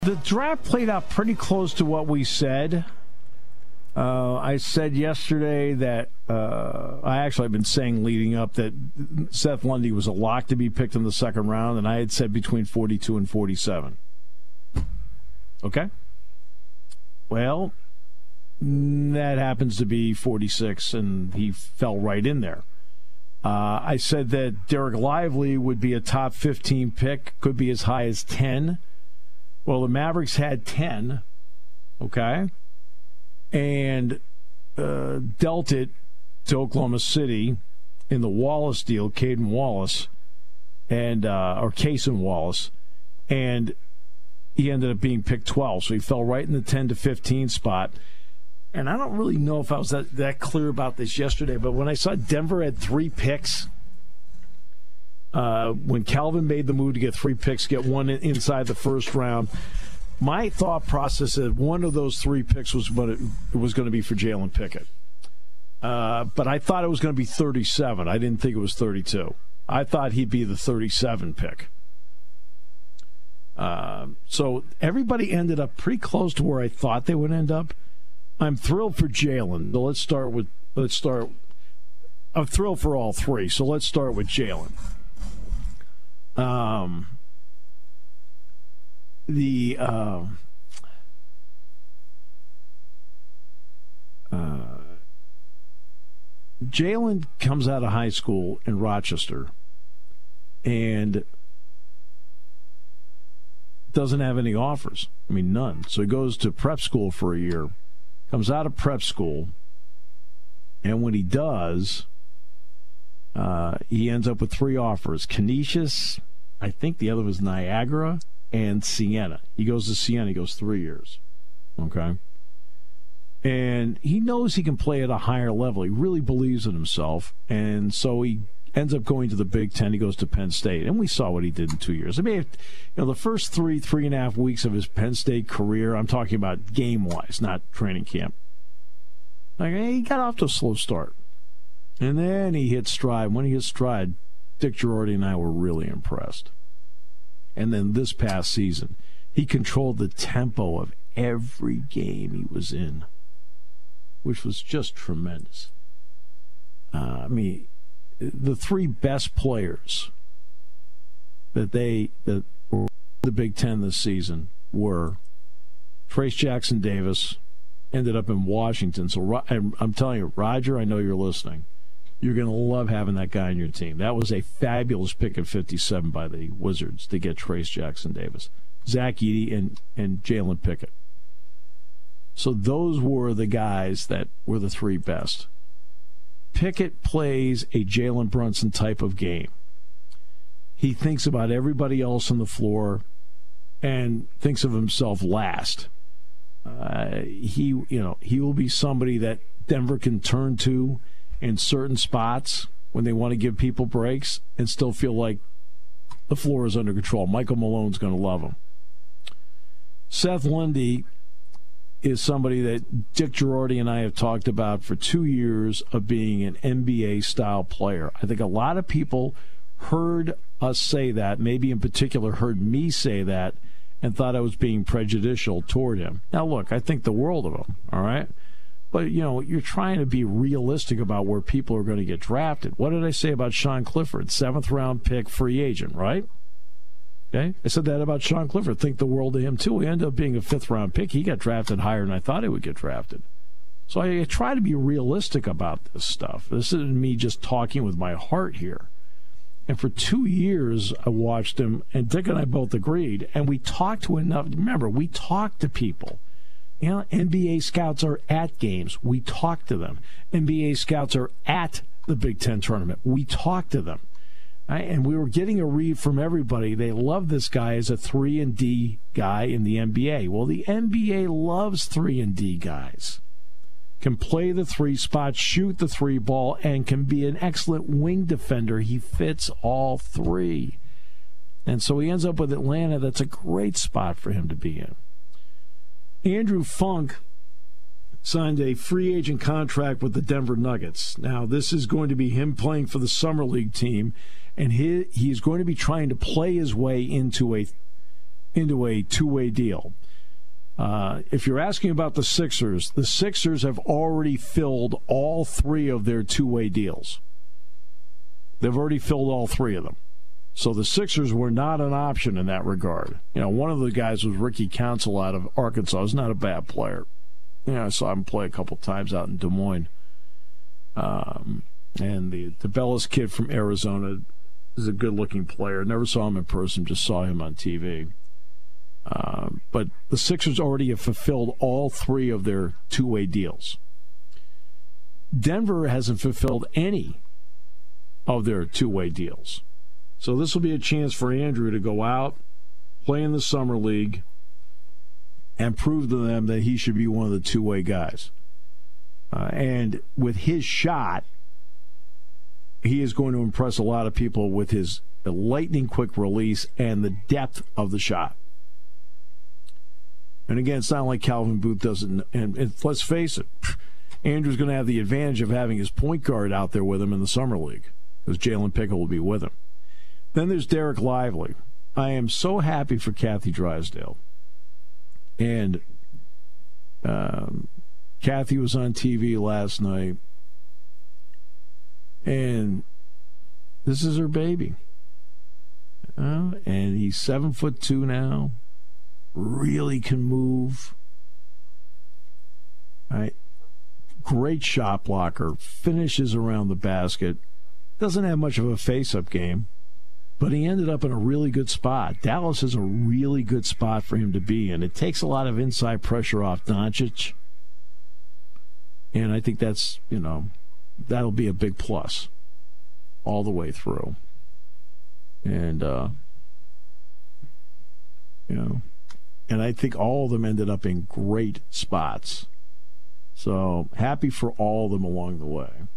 The draft played out pretty close to what we said. I said yesterday that I've been saying leading up that Seth Lundy was a lock to be picked in the second round, and I had said between 42 and 47. Okay? Well, that happens to be 46, and he fell right in there. I said that Derek Lively would be a top 15 pick, could be as high as 10. Well, the Mavericks had 10, okay, and dealt it to Oklahoma City in the Wallace deal, Caden Wallace, and or Cason Wallace, and he ended up being picked 12, so he fell right in the 10 to 15 spot. And I don't really know if I was that clear about this yesterday, but when I saw Denver had 3 picks, when Calvin made the move to get 3 picks, get one inside the first round, my thought process is one of those 3 picks was going to be for Jalen Pickett. But I thought it was going to be 37. I didn't think it was 32. I thought he'd be the 37 pick. So everybody ended up pretty close to where I thought they would end up. I'm thrilled for Jalen. So I'm thrilled for all 3. So let's start with Jalen. Jalen comes out of high school in Rochester and doesn't have any offers. I mean, none. So he goes to prep school for a year. Comes out of prep school, and when he does, he ends up with 3 offers. Canisius, I think the other was Niagara, and Siena. He goes to Siena. He goes 3 years. Okay? And he knows he can play at a higher level. He really believes in himself, and so he ends up going to the Big Ten. He goes to Penn State, and we saw what he did in 2 years. I mean, the first 3.5 weeks of his Penn State career, I'm talking about game-wise, not training camp. Like, he got off to a slow start. And then he hit stride. When he hit stride, Dick Girardi and I were really impressed. And then this past season, he controlled the tempo of every game he was in, which was just tremendous. I mean, the 3 best players that were in the Big Ten this season were Trayce Jackson-Davis, ended up in Washington. So I'm telling you, Roger, I know you're listening. You're going to love having that guy on your team. That was a fabulous pick at 57 by the Wizards to get Trayce Jackson-Davis, Zach Edey, and Jalen Pickett. So those were the guys that were the 3 best. Pickett plays a Jalen Brunson type of game. He thinks about everybody else on the floor and thinks of himself last. He will be somebody that Denver can turn to in certain spots when they want to give people breaks and still feel like the floor is under control. Michael Malone's going to love him. Seth Lundy is somebody that Dick Girardi and I have talked about for 2 years of being an NBA-style player. I think a lot of people heard us say that, maybe in particular heard me say that, and thought I was being prejudicial toward him. Now, look, I think the world of him, all right? But, you're trying to be realistic about where people are going to get drafted. What did I say about Sean Clifford? 7th-round pick, free agent, right? Okay, I said that about Sean Clifford. Think the world of him, too. He ended up being a 5th-round pick. He got drafted higher than I thought he would get drafted. So I try to be realistic about this stuff. This isn't me just talking with my heart here. And for 2 years, I watched him, and Dick and I both agreed, and we talked to enough. Remember, we talked to people. NBA scouts are at games. We talk to them. NBA scouts are at the Big Ten tournament. We talk to them. Right? And we were getting a read from everybody. They love this guy as a 3-and-D guy in the NBA. Well, the NBA loves 3-and-D guys. Can play the 3 spot, shoot the 3 ball, and can be an excellent wing defender. He fits all 3. And so he ends up with Atlanta. That's a great spot for him to be in. Andrew Funk signed a free agent contract with the Denver Nuggets. Now, this is going to be him playing for the Summer League team, and he is going to be trying to play his way into into a two-way deal. If you're asking about the Sixers have already filled all 3 of their two-way deals. They've already filled all 3 of them. So the Sixers were not an option in that regard. One of the guys was Ricky Council out of Arkansas. He's not a bad player. I saw him play a couple times out in Des Moines. And the Bellis kid from Arizona is a good-looking player. Never saw him in person, just saw him on TV. But the Sixers already have fulfilled all 3 of their two-way deals. Denver hasn't fulfilled any of their two-way deals. So this will be a chance for Andrew to go out, play in the Summer League, and prove to them that he should be one of the two-way guys. And with his shot, he is going to impress a lot of people with his lightning-quick release and the depth of the shot. And again, it's not like Calvin Booth doesn't. And let's face it, Andrew's going to have the advantage of having his point guard out there with him in the Summer League because Jalen Pickett will be with him. Then there's Derek Lively. I am so happy for Kathy Drysdale. And Kathy was on TV last night. And this is her baby. And he's 7'2" now. Really can move. Right. Great shot blocker. Finishes around the basket. Doesn't have much of a face-up game. But he ended up in a really good spot. Dallas is a really good spot for him to be in. It takes a lot of inside pressure off Doncic. And I think that's, that'll be a big plus all the way through. And, and I think all of them ended up in great spots. So happy for all of them along the way.